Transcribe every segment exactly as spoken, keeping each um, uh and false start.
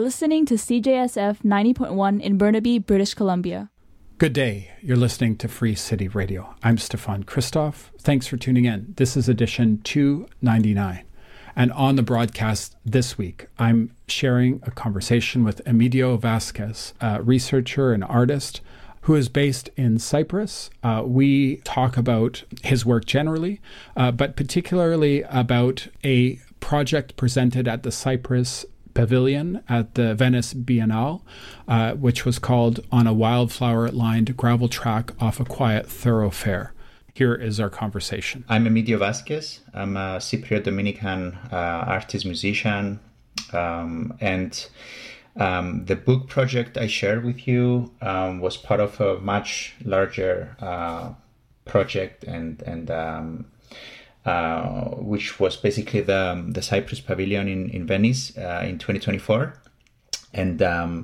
Listening to C J S F ninety point one in Burnaby, British Columbia. Good day. You're listening to Free City Radio. I'm Stefan Christoff. Thanks for tuning in. This is edition two ninety-nine. And on the broadcast this week, I'm sharing a conversation with Emilio Vasquez, a researcher and artist who is based in Cyprus. Uh, we talk about his work generally, uh, but particularly about a project presented at the Cyprus Pavilion at the Venice Biennale, uh, which was called On a Wildflower-Lined Gravel Track Off a Quiet Thoroughfare. Here is our conversation. I'm Emilio Vasquez. I'm a Cypriot Dominican uh, artist, musician, um, and um, the book project I shared with you um, was part of a much larger uh, project and and um, Uh, which was basically the the Cyprus Pavilion in in Venice uh, in twenty twenty-four, and um,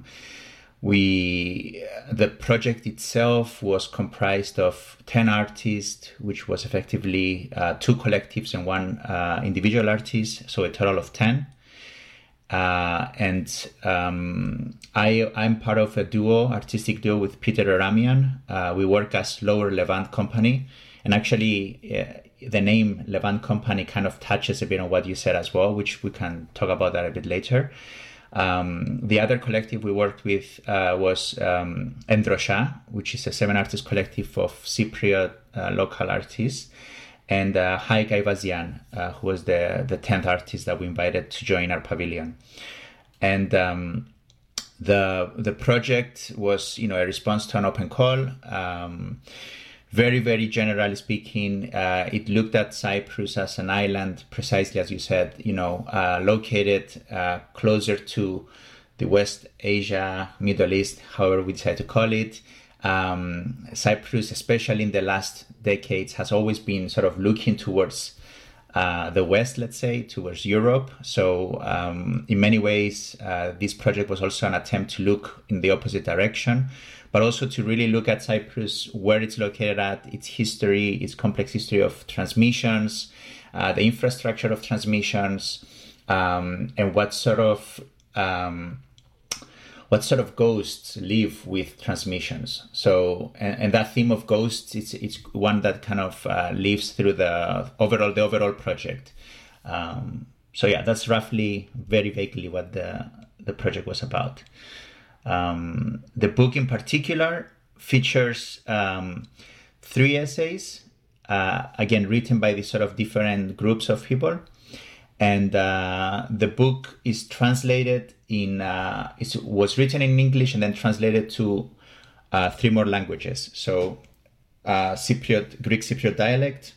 we the project itself was comprised of ten artists, which was effectively uh, two collectives and one uh, individual artist, so a total of ten. Uh, and um, I I'm part of a duo, artistic duo with Peter Aramian. Uh, we work as Lower Levant Company, and actually. Uh, The name Levant Company kind of touches a bit on what you said as well, which we can talk about that a bit later. Um, the other collective we worked with uh, was um, Endrosha, which is a seven-artist collective of Cypriot uh, local artists, and uh, Haik Ayvazian, uh, who was the, the tenth artist that we invited to join our pavilion. And um, the the project was, you know, a response to an open call. Um, Very, very generally speaking, uh, it looked at Cyprus as an island, precisely as you said, you know, uh, located uh, closer to the West Asia, Middle East, however we decide to call it. Um, Cyprus, especially in the last decades, has always been sort of looking towards uh, the West, let's say, towards Europe. So um, in many ways, uh, this project was also an attempt to look in the opposite direction, but also to really look at Cyprus, where it's located at, its history, its complex history of transmissions, uh, the infrastructure of transmissions, um, and what sort of um, what sort of ghosts live with transmissions. So, and, and that theme of ghosts, it's it's one that kind of uh, lives through the overall the overall project. Um, so yeah, that's roughly, very vaguely, what the the project was about. Um, the book in particular features um, three essays, uh, again, written by these sort of different groups of people. And uh, the book is translated in, uh, it was written in English and then translated to uh, three more languages. So uh, Cypriot, Greek Cypriot dialect,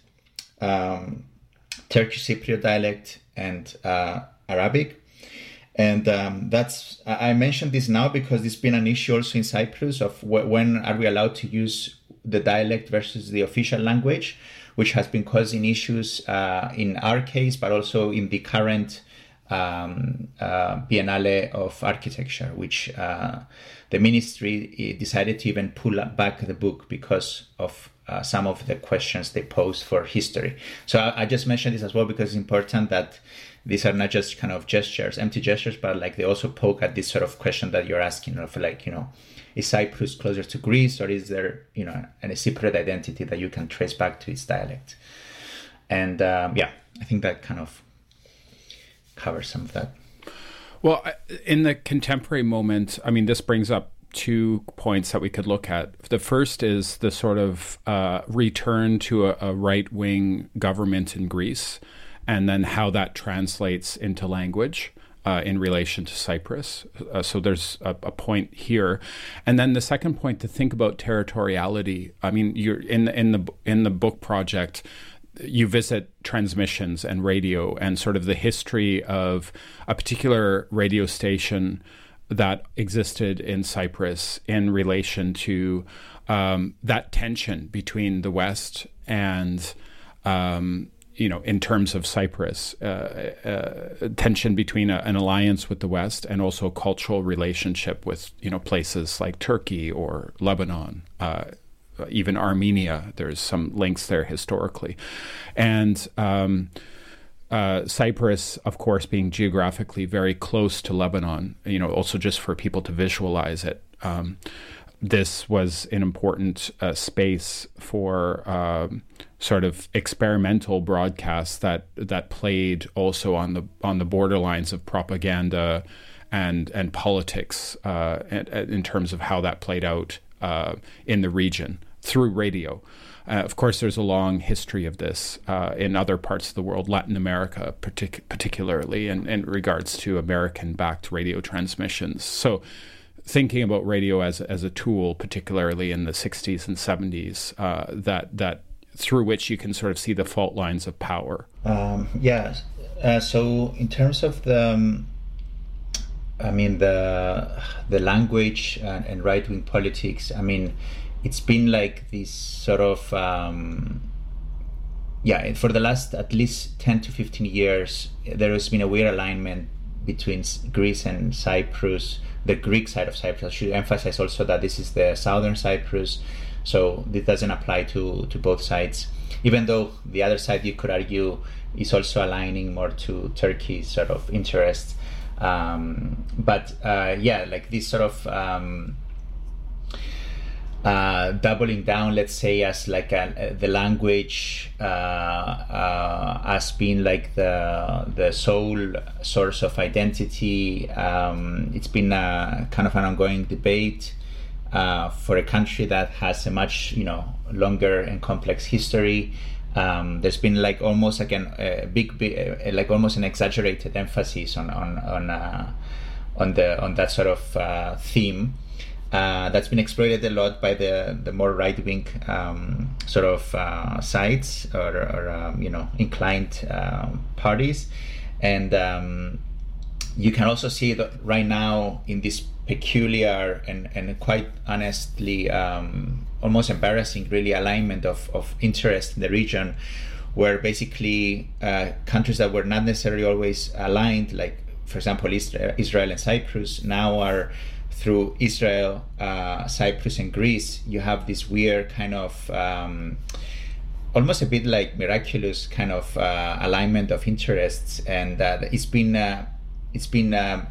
um, Turkish Cypriot dialect, and uh, Arabic. And um, that's, I mentioned this now because it's been an issue also in Cyprus of wh- when are we allowed to use the dialect versus the official language, which has been causing issues uh, in our case, but also in the current um, uh, Biennale of Architecture, which uh, the ministry decided to even pull back the book because of uh, some of the questions they posed for history. So I, I just mentioned this as well because it's important that these are not just kind of gestures, empty gestures, but like they also poke at this sort of question that you're asking of like, you know, is Cyprus closer to Greece, or is there, you know, an, a Cypriot identity that you can trace back to its dialect? And um, yeah, I think that kind of covers some of that. Well, in the contemporary moment, I mean, this brings up two points that we could look at. The first is the sort of uh, return to a, a right-wing government in Greece, and then how that translates into language uh, in relation to Cyprus. Uh, so there's a, a point here. And then the second point, to think about territoriality. I mean, you're in the, in the in the book project, you visit transmissions and radio and sort of the history of a particular radio station that existed in Cyprus in relation to um, that tension between the West and um, you know, in terms of Cyprus, uh, uh, tension between a, an alliance with the West and also a cultural relationship with, you know, places like Turkey or Lebanon, uh, even Armenia. There's some links there historically. And um, uh, Cyprus, of course, being geographically very close to Lebanon, you know, also just for people to visualize it. Um, this was an important uh, space for um, sort of experimental broadcasts that that played also on the on the borderlines of propaganda and and politics uh, and, and in terms of how that played out uh, in the region through radio. Uh, of course, there's a long history of this uh, in other parts of the world, Latin America partic- particularly, in, in regards to American-backed radio transmissions. So thinking about radio as as a tool, particularly in the sixties and seventies, uh, that that through which you can sort of see the fault lines of power. Um, yeah. Uh, so in terms of the, um, I mean the the language and, and right wing politics. I mean, it's been like this sort of um, yeah. For the last at least ten to fifteen years, there has been a weird alignment between Greece and Cyprus. The Greek side of Cyprus. I should emphasize also that this is the southern Cyprus, so this doesn't apply to, to both sides, even though the other side, you could argue, is also aligning more to Turkey's sort of interests. Um, but uh, yeah, like this sort of um, uh, doubling down, let's say, as like a, the language uh, uh, as being like the the sole source of identity. Um, it's been a, kind of an ongoing debate uh, for a country that has a much you know longer and complex history. Um, there's been like almost again a big, big like almost an exaggerated emphasis on on on uh, on the on that sort of uh, theme. Uh, that's been exploited a lot by the, the more right-wing um, sort of uh, sides or, or um, you know inclined um, parties, and um, you can also see that right now in this peculiar and, and quite honestly um, almost embarrassing really alignment of, of interest in the region, where basically uh, countries that were not necessarily always aligned, like for example Israel, Israel and Cyprus, now are through Israel, uh, Cyprus, and Greece. You have this weird kind of um, almost a bit like miraculous kind of uh, alignment of interests, and uh, it's been uh, it's been uh,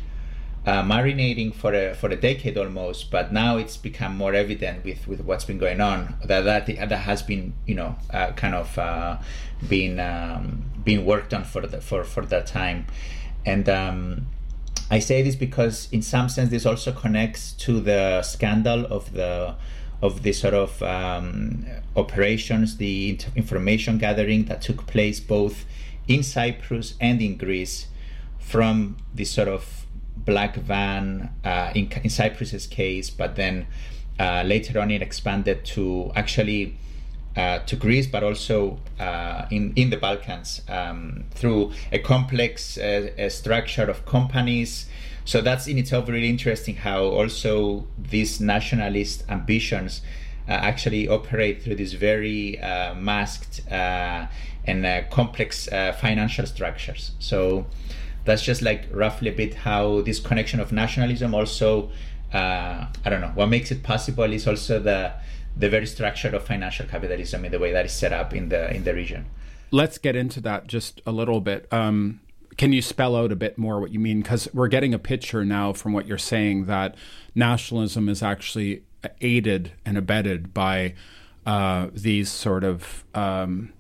uh, marinating for a for a decade almost, but now it's become more evident with, with what's been going on that that, that has been you know uh, kind of uh, being um, being worked on for the, for for that time, and. Um, I say this because, in some sense, this also connects to the scandal of the of the sort of um, operations, the information gathering that took place both in Cyprus and in Greece, from this sort of black van uh, in, in Cyprus's case, but then uh, later on it expanded to actually. Uh, to Greece, but also uh, in, in the Balkans um, through a complex uh, a structure of companies. So that's in itself really interesting how also these nationalist ambitions uh, actually operate through these very uh, masked uh, and uh, complex uh, financial structures. So that's just like roughly a bit how this connection of nationalism also, uh, I don't know, what makes it possible is also the the very structure of financial capitalism in the way that is set up in the in the region. Let's get into that just a little bit. Um, can you spell out a bit more what you mean? Because we're getting a picture now from what you're saying that nationalism is actually aided and abetted by uh, these sort of um,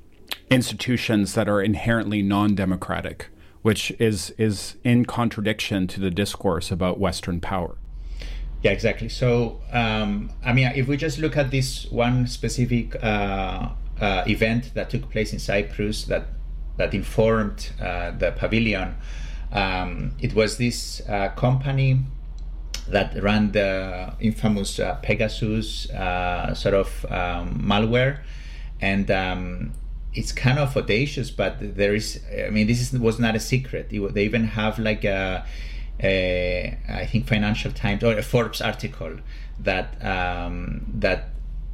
institutions that are inherently non-democratic, which is is in contradiction to the discourse about Western power. Yeah, exactly. So, um, I mean, if we just look at this one specific uh, uh, event that took place in Cyprus that that informed uh, the pavilion, um, it was this uh, company that ran the infamous uh, Pegasus uh, sort of um, malware, and um, it's kind of audacious, but there is, I mean, this is, was not a secret. It, they even have like a Uh, I think Financial Times or a Forbes article that um, that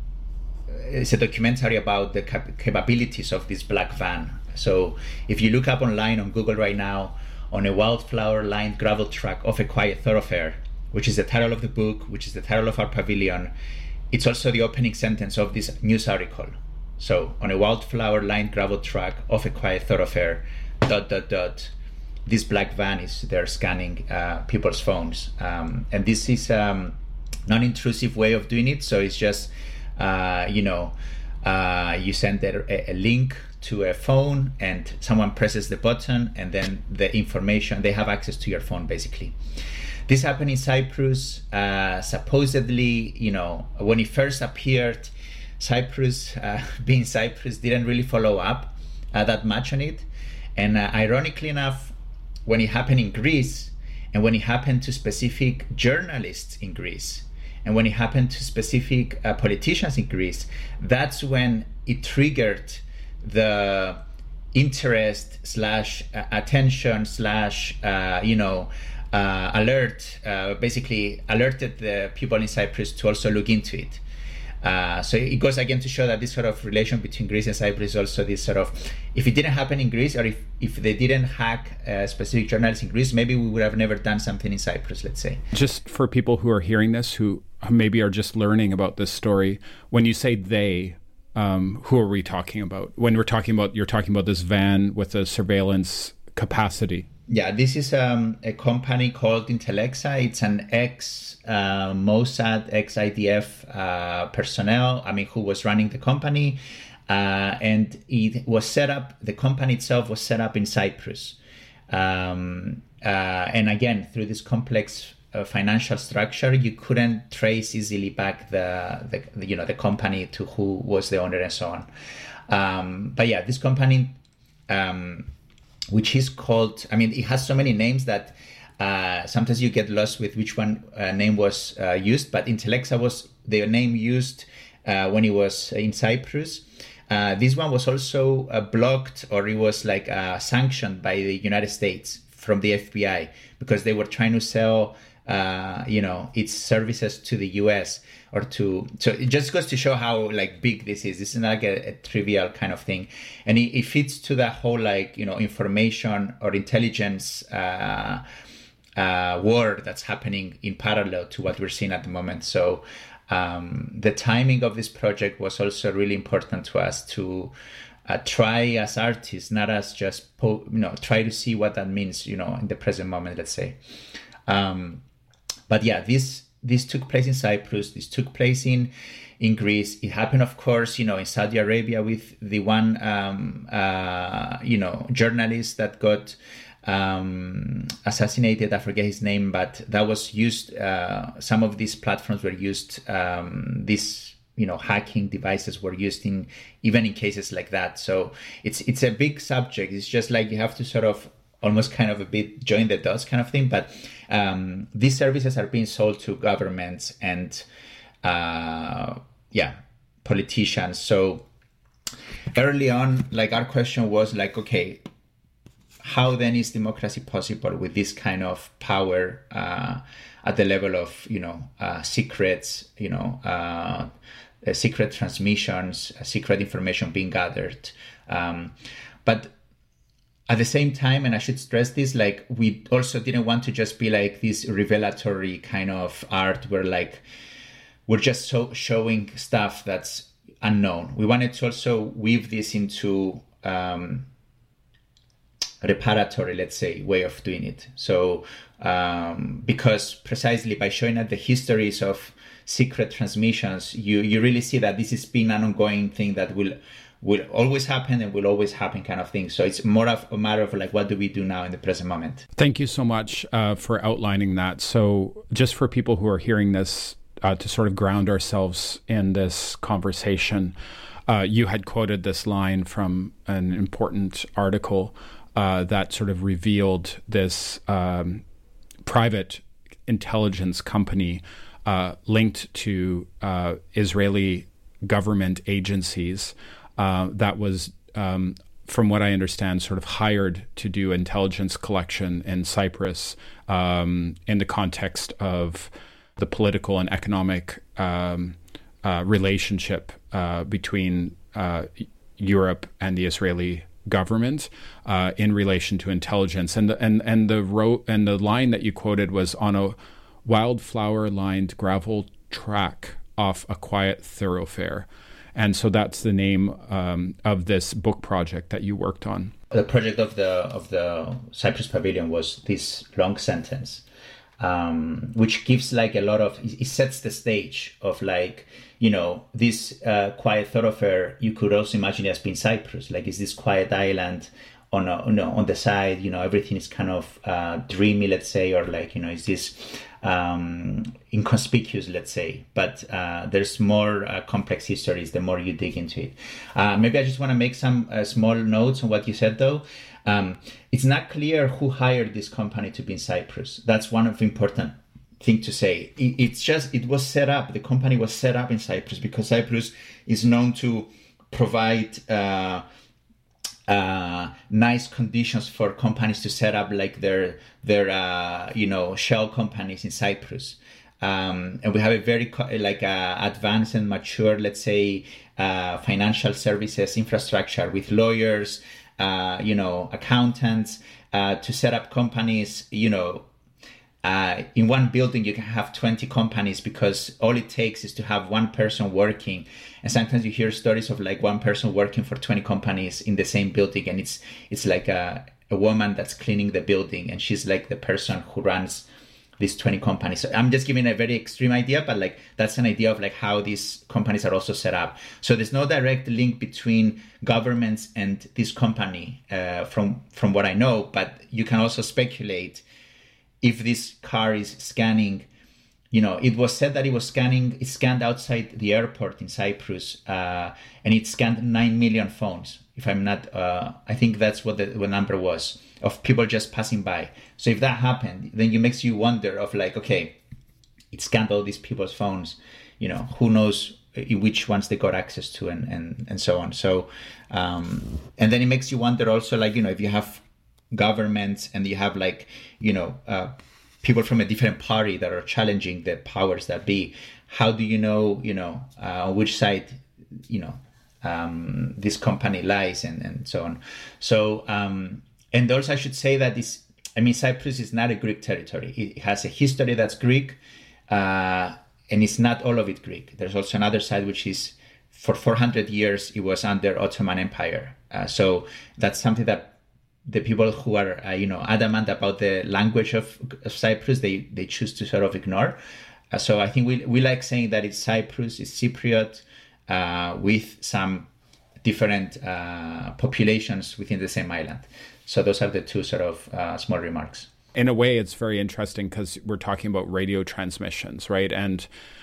is a documentary about the cap- capabilities of this black van. So if you look up online on Google right now, on a wildflower-lined gravel track off a quiet thoroughfare, which is the title of the book, which is the title of our pavilion, it's also the opening sentence of this news article. So on a wildflower-lined gravel track off a quiet thoroughfare, dot, dot, dot, this black van is there scanning uh, people's phones. Um, and this is a um, non-intrusive way of doing it. So it's just, uh, you know, uh, you send a, a link to a phone and someone presses the button and then the information, they have access to your phone basically. This happened in Cyprus. Uh, supposedly, you know, when it first appeared, Cyprus, uh, being Cyprus, didn't really follow up uh, that much on it. And uh, ironically enough, when it happened in Greece, and when it happened to specific journalists in Greece, and when it happened to specific uh, politicians in Greece, that's when it triggered the interest slash uh, attention slash, uh, you know, uh, alert, uh, basically alerted the people in Cyprus to also look into it. Uh, so it goes again to show that this sort of relation between Greece and Cyprus is also this sort of, if it didn't happen in Greece, or if, if they didn't hack uh, specific journalists in Greece, maybe we would have never done something in Cyprus, let's say. Just for people who are hearing this, who maybe are just learning about this story, when you say they, um, who are we talking about? When we're talking about, you're talking about this van with a surveillance capacity. Yeah, this is um, a company called Intellexa. It's an ex uh, Mossad, ex I D F uh, personnel, I mean, who was running the company. Uh, and it was set up, the company itself was set up in Cyprus. Um, uh, and again, through this complex uh, financial structure, you couldn't trace easily back the, the, you know, the company to who was the owner and so on. Um, but yeah, this company... Um, which is called, I mean, it has so many names that uh, sometimes you get lost with which one uh, name was uh, used, but Intellexa was the name used uh, when it was in Cyprus. Uh, this one was also uh, blocked, or it was like uh, sanctioned by the United States from the F B I, because they were trying to sell, uh, you know, its services to the U S or to, so it just goes to show how like big this is. This is not like a, a trivial kind of thing. And it, it fits to that whole like, you know, information or intelligence uh, uh, war that's happening in parallel to what we're seeing at the moment. So um, the timing of this project was also really important to us to uh, try as artists, not as just, po- you know, try to see what that means, you know, in the present moment, let's say. Um, but yeah, this, This took place in Cyprus. This took place in, in Greece. It happened, of course, you know, in Saudi Arabia with the one, um, uh, you know, journalist that got um, assassinated. I forget his name, but that was used. Uh, some of these platforms were used. Um, these, you know, hacking devices were used in even in cases like that. So it's it's a big subject. It's just like you have to sort of almost kind of a bit join the dots kind of thing. But um, these services are being sold to governments and, uh, yeah, politicians. So early on, like our question was like, okay, how then is democracy possible with this kind of power uh, at the level of, you know, uh, secrets, you know, uh, uh, secret transmissions, uh, secret information being gathered. Um, but at the same time, and I should stress this, like we also didn't want to just be like this revelatory kind of art where like we're just so showing stuff that's unknown. We wanted to also weave this into um, reparatory, let's say, way of doing it. So um, because precisely by showing at the histories of secret transmissions, you you really see that this has been an ongoing thing that will will always happen and will always happen kind of thing. So it's more of a matter of like, what do we do now in the present moment? Thank you so much uh, for outlining that. So just for people who are hearing this, uh, to sort of ground ourselves in this conversation, uh, you had quoted this line from an important article uh, that sort of revealed this um, private intelligence company uh, linked to uh, Israeli government agencies uh, that was, um, from what I understand, sort of hired to do intelligence collection in Cyprus um, in the context of the political and economic um, uh, relationship uh, between uh, Europe and the Israeli government uh, in relation to intelligence. And the, and and the ro- and the line that you quoted was on a wildflower-lined gravel track off a quiet thoroughfare. And so that's the name um, of this book project that you worked on. The project of the of the Cyprus Pavilion was this long sentence, um, which gives like a lot of, it sets the stage of like, you know, this uh, quiet thoroughfare, you could also imagine it as being Cyprus, like it's this quiet island on a, on, a, on the side, you know, everything is kind of uh, dreamy, let's say, or like, you know, it's this um, inconspicuous, let's say, but uh, there's more uh, complex histories the more you dig into it. Uh, maybe I just want to make some uh, small notes on what you said, though. Um, it's not clear who hired this company to be in Cyprus. That's one of the important thing to say. It, it's just, it was set up, the company was set up in Cyprus because Cyprus is known to provide uh, Uh, nice conditions for companies to set up like their their uh, you know shell companies in Cyprus, um, and we have a very co- like uh, advanced and mature, let's say, uh, financial services infrastructure with lawyers, uh, you know, accountants uh, to set up companies. You know, uh, in one building you can have twenty companies because all it takes is to have one person working. And sometimes you hear stories of like one person working for twenty companies in the same building, and it's it's like a, a woman that's cleaning the building, and she's like the person who runs these twenty companies. So I'm just giving a very extreme idea, but like that's an idea of like how these companies are also set up. So there's no direct link between governments and this company uh, from from what I know, but you can also speculate if this car is scanning. You know, it was said that it was scanning, it scanned outside the airport in Cyprus, uh, and it scanned nine million phones. If I'm not, uh, I think that's what the, the number was, of people just passing by. So if that happened, then it makes you wonder of like, okay, it scanned all these people's phones, you know, who knows which ones they got access to and, and, and so on. So, um, and then it makes you wonder also like, you know, if you have governments and you have like, you know, uh, people from a different party that are challenging the powers that be, how do you know, you know, uh, on which side, you know, um, this company lies and, and so on. So, um, and also I should say that this, I mean, Cyprus is not a Greek territory. It has a history that's Greek, uh, and it's not all of it Greek. There's also another side, which is for four hundred years, it was under Ottoman Empire. Uh, so that's something that the people who are, uh, you know, adamant about the language of, of Cyprus, they, they choose to sort of ignore. Uh, so I think we we like saying that it's Cyprus, it's Cypriot, uh, with some different uh, populations within the same island. So those are the two sort of uh, small remarks. In a way, it's very interesting because we're talking about radio transmissions, right? And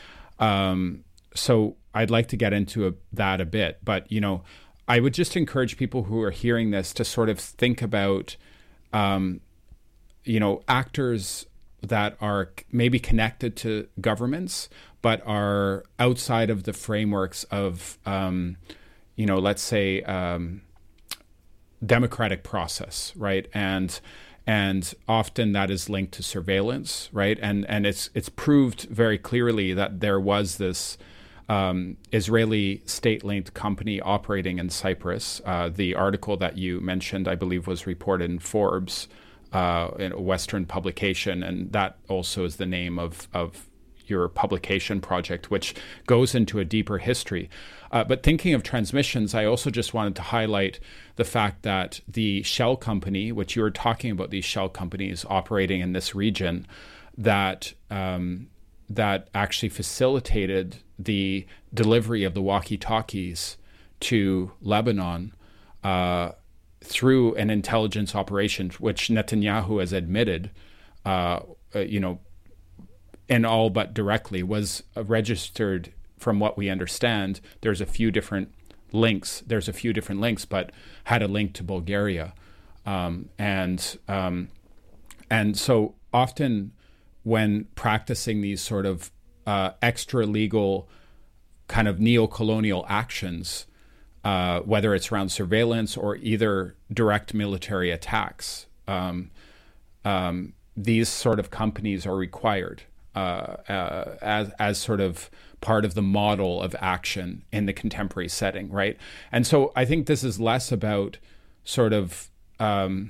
um, so I'd like to get into a, that a bit, but, you know, I would just encourage people who are hearing this to sort of think about, um, you know, actors that are maybe connected to governments, but are outside of the frameworks of, um, you know, let's say, um, democratic process, right? And and often that is linked to surveillance, right? And and it's it's proved very clearly that there was this Um, Israeli state-linked company operating in Cyprus. Uh, the article that you mentioned, I believe, was reported in Forbes, uh, in a Western publication, and that also is the name of, of your publication project, which goes into a deeper history. Uh, but thinking of transmissions, I also just wanted to highlight the fact that the shell company, which you were talking about, these shell companies operating in this region, that um, that actually facilitated the delivery of the walkie-talkies to Lebanon uh, through an intelligence operation, which Netanyahu has admitted, uh, uh, you know, and all but directly was uh, registered. From what we understand, there's a few different links. There's a few different links, but had a link to Bulgaria, um, and um, and so often when practicing these sort of uh, extra legal kind of neo-colonial actions, uh, whether it's around surveillance or either direct military attacks, um, um, these sort of companies are required uh, uh, as as sort of part of the model of action in the contemporary setting, right? And so I think this is less about sort of um,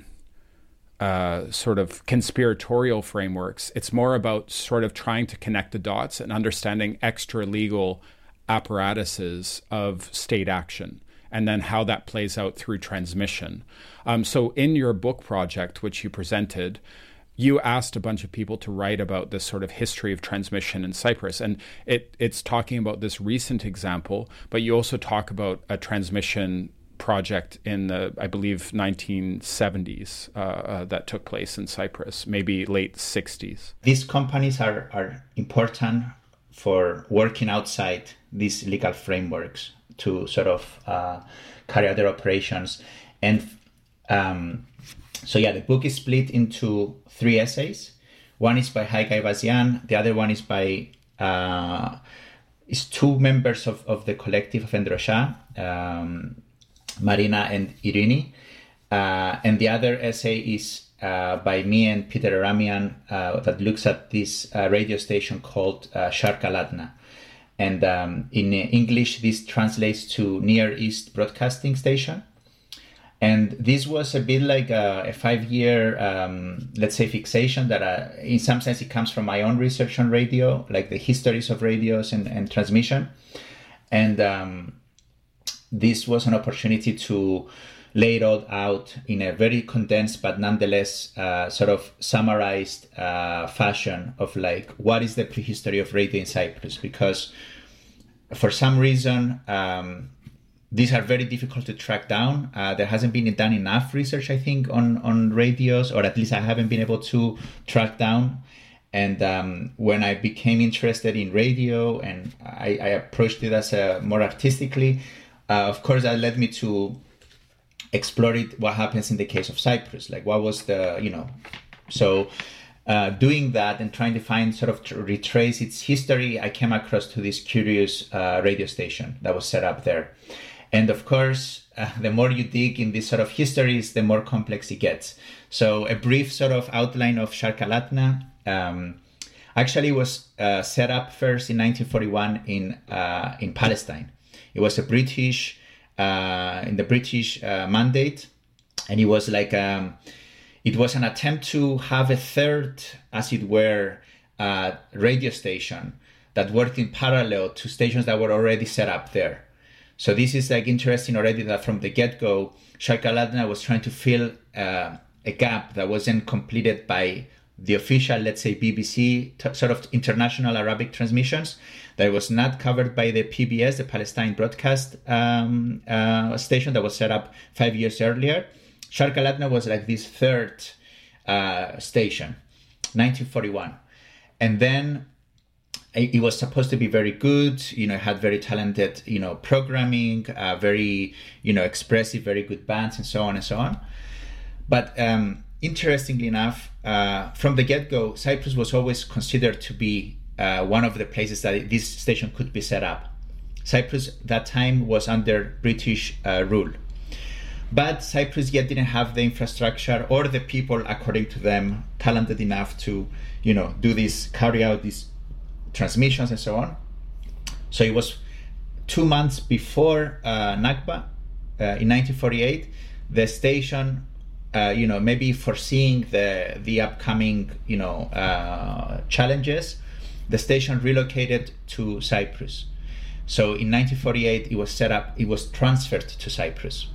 uh, sort of conspiratorial frameworks. It's more about sort of trying to connect the dots and understanding extra legal apparatuses of state action, and then how that plays out through transmission. Um, so in your book project, which you presented, you asked a bunch of people to write about this sort of history of transmission in Cyprus. And it, it's talking about this recent example, but you also talk about a transmission project in the, I believe, nineteen seventies uh, uh, that took place in Cyprus, maybe late sixties. These companies are, are important for working outside these legal frameworks to sort of uh, carry out their operations. And um, so, yeah, the book is split into three essays. One is by Haig Ayvazyan. The other one is by uh, is two members of, of the collective of Endrosha, um, Marina and Irini. Uh, and the other essay is uh, by me and Peter Aramian uh, that looks at this uh, radio station called uh, Sharq Al-Adna. And um, in English, this translates to Near East Broadcasting Station. And this was a bit like a, a five-year, um, let's say, fixation that uh, in some sense it comes from my own research on radio, like the histories of radios and, and transmission. And um, this was an opportunity to lay it all out in a very condensed but nonetheless uh, sort of summarized uh, fashion of like, what is the prehistory of radio in Cyprus? Because for some reason, um, these are very difficult to track down. Uh, there hasn't been done enough research, I think, on, on radios, or at least I haven't been able to track down. And um, when I became interested in radio and I, I approached it as a more artistically, uh, of course, that led me to explore it, what happens in the case of Cyprus. Like, what was the, you know, so uh, doing that and trying to find sort of to retrace its history, I came across to this curious uh, radio station that was set up there. And of course, uh, the more you dig in these sort of histories, the more complex it gets. So a brief sort of outline of Sharq Al-Adna um, actually was uh, set up first in nineteen forty-one in uh, in Palestine. It was a British, uh, in the British uh, mandate, and it was like, um, it was an attempt to have a third, as it were, uh, radio station that worked in parallel to stations that were already set up there. So this is like interesting already that from the get-go, Sharq Al-Adna was trying to fill uh, a gap that wasn't completed by the official, let's say, B B C t- sort of international Arabic transmissions, that was not covered by the P B S, the Palestine Broadcast um, uh, station that was set up five years earlier. Sharq Al-Adna was like this third uh, station, nineteen forty-one. And then it was supposed to be very good, you know, had very talented, you know, programming, uh, very, you know, expressive, very good bands and so on and so on. But um, interestingly enough, uh, from the get-go, Cyprus was always considered to be uh, one of the places that this station could be set up. Cyprus that time was under British uh, rule. But Cyprus yet didn't have the infrastructure or the people, according to them, talented enough to, you know, do this, carry out these transmissions and so on. So it was two months before uh, Nakba, uh, in nineteen forty-eight, the station, uh, you know, maybe foreseeing the the upcoming, you know, uh, challenges, the station relocated to Cyprus. So in nineteen forty-eight, it was set up, it was transferred to Cyprus.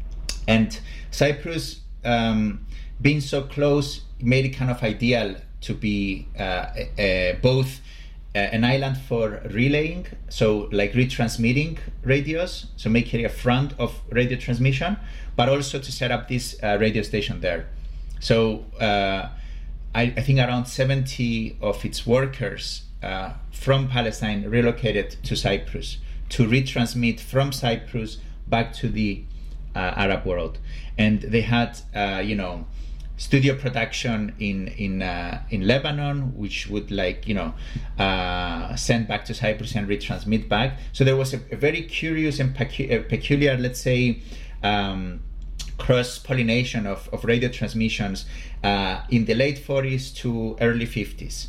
And Cyprus, um, being so close, made it kind of ideal to be uh, uh, both uh, an island for relaying, so like retransmitting radios, so making a front of radio transmission, but also to set up this uh, radio station there. So uh, I, I think around seventy of its workers uh, from Palestine relocated to Cyprus to retransmit from Cyprus back to the uh, Arab world. And they had, uh, you know, studio production in in uh, in Lebanon, which would like you know uh, send back to Cyprus and retransmit back. So there was a, a very curious and pecu- peculiar, let's say, um, cross-pollination of, of radio transmissions uh, in the late forties to early fifties.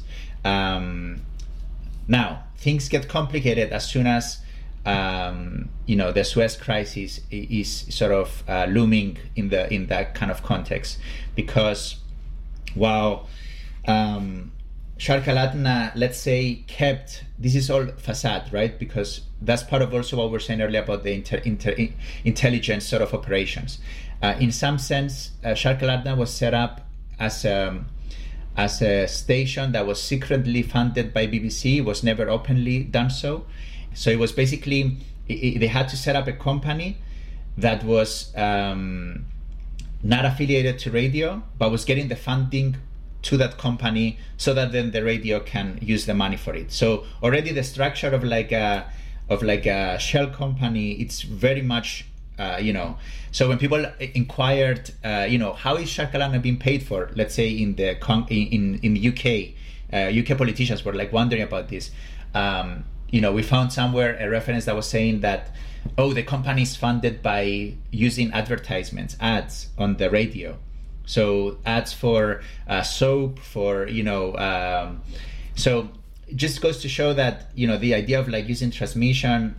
Um, now things get complicated as soon as um, you know the Suez Crisis is sort of uh, looming in the in that kind of context. Because while um, Shark-Alatna, let's say, kept, this is all facade, right? Because that's part of also what we were saying earlier about the inter, inter, intelligence sort of operations. Uh, in some sense, uh, Shark-Alatna was set up as a, as a station that was secretly funded by B B C. It was never openly done so. So it was basically, it, it, they had to set up a company that was um, not affiliated to radio, but was getting the funding to that company so that then the radio can use the money for it. So already the structure of like a of like a shell company, it's very much uh, you know. So when people inquired, uh, you know, how is Shark-Alatna being paid for? Let's say in the con- in in the U K, uh, U K politicians were like wondering about this. Um, you know, we found somewhere a reference that was saying that, oh, the company is funded by using advertisements, ads on the radio. So ads for uh, soap, for, you know, um, so it just goes to show that, you know, the idea of like using transmission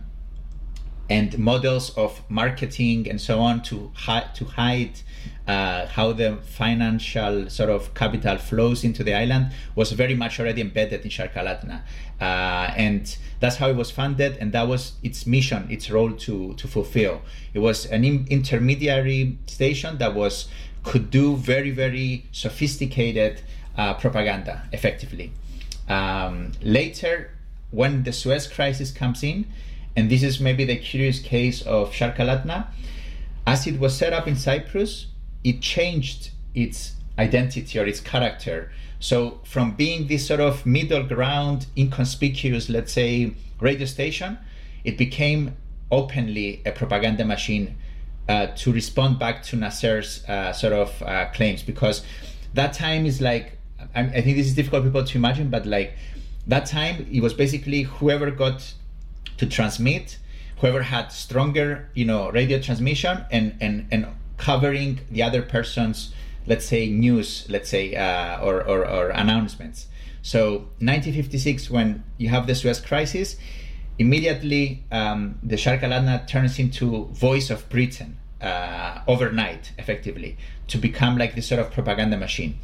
and models of marketing and so on to hi- to hide uh, how the financial sort of capital flows into the island was very much already embedded in Shark-Alatna. Uh, and that's how it was funded, and that was its mission, its role to, to fulfill. It was an in- intermediary station that was could do very, very sophisticated uh, propaganda effectively. Um, later, when the Suez Crisis comes in, and this is maybe the curious case of Shark-Alatna, as it was set up in Cyprus, it changed its identity or its character. So from being this sort of middle ground, inconspicuous, let's say, radio station, it became openly a propaganda machine uh, to respond back to Nasser's uh, sort of uh, claims. Because that time is like, I, I think this is difficult for people to imagine, but like that time, it was basically whoever got to transmit, whoever had stronger, you know, radio transmission and, and, and covering the other person's, let's say, news, let's say, uh, or, or, or announcements. So nineteen fifty-six, when you have the Suez Crisis, immediately um, the Shark-Alatna turns into Voice of Britain uh, overnight, effectively, to become like this sort of propaganda machine.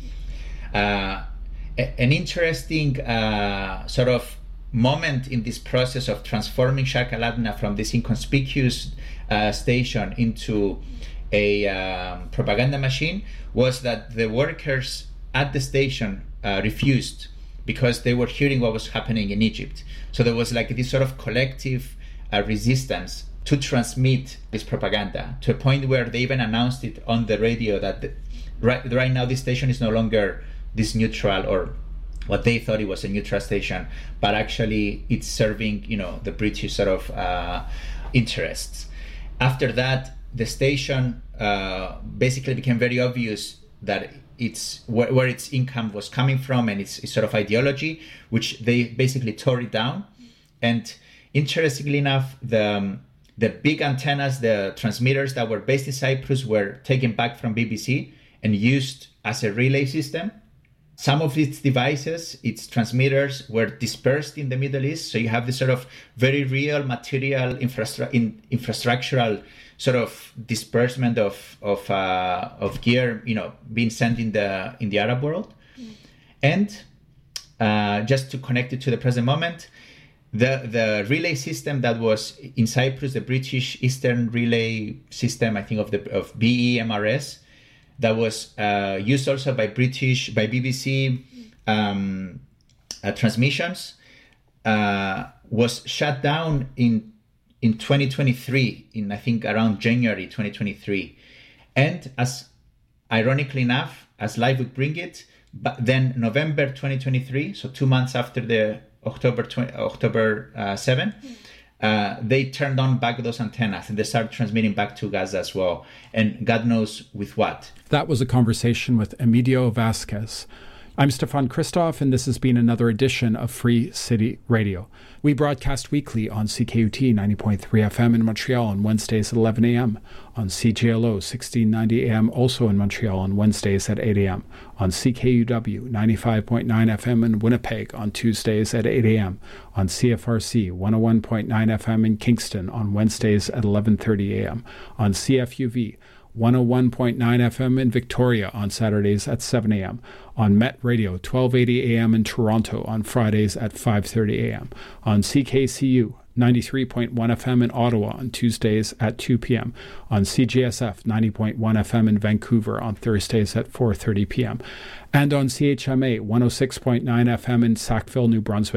Uh, a- an interesting uh, sort of moment in this process of transforming Shark-Alatna from this inconspicuous uh, station into a um, propaganda machine was that the workers at the station uh, refused because they were hearing what was happening in Egypt. So there was like this sort of collective uh, resistance to transmit this propaganda, to a point where they even announced it on the radio that the, right, right now this station is no longer this neutral, or what they thought it was a neutral station, but actually it's serving, you know, the British sort of uh, interests. After that, the station uh, basically became very obvious that it's where, where its income was coming from and its, its sort of ideology, which they basically tore it down. And interestingly enough, the um, the big antennas, the transmitters that were based in Cyprus, were taken back from B B C and used as a relay system. Some of its devices, its transmitters, were dispersed in the Middle East. So you have this sort of very real material infrastru- in, infrastructural sort of disbursement of of uh, of gear, you know, being sent in the in the Arab world. Mm. And uh, just to connect it to the present moment, the the relay system that was in Cyprus, the British Eastern Relay System, I think of the of B E M R S, that was uh, used also by British, by B B C um, uh, transmissions, uh, was shut down in in twenty twenty-three, in I think around January twenty twenty-three. And as ironically enough, as life would bring it, but then November twenty twenty-three, so two months after the October twenty, October uh, seventh, Uh, they turned on back those antennas and they started transmitting back to Gaza as well. And God knows with what. That was a conversation with Emilio Vasquez. I'm Stefan Christoff, and this has been another edition of Free City Radio. We broadcast weekly on C K U T ninety point three F M in Montreal on Wednesdays at eleven a.m., on C J L O sixteen ninety A M also in Montreal on Wednesdays at eight a.m., on C K U W ninety-five point nine F M in Winnipeg on Tuesdays at eight a.m., on C F R C one oh one point nine F M in Kingston on Wednesdays at eleven thirty a.m., on C F U V one oh one point nine F M in Victoria on Saturdays at seven a.m., on Met Radio twelve eighty A M in Toronto on Fridays at five thirty A M, on C K C U ninety-three point one F M in Ottawa on Tuesdays at two p.m., on C J S F ninety point one F M in Vancouver on Thursdays at four thirty p.m., and on C H M A one oh six point nine F M in Sackville, New Brunswick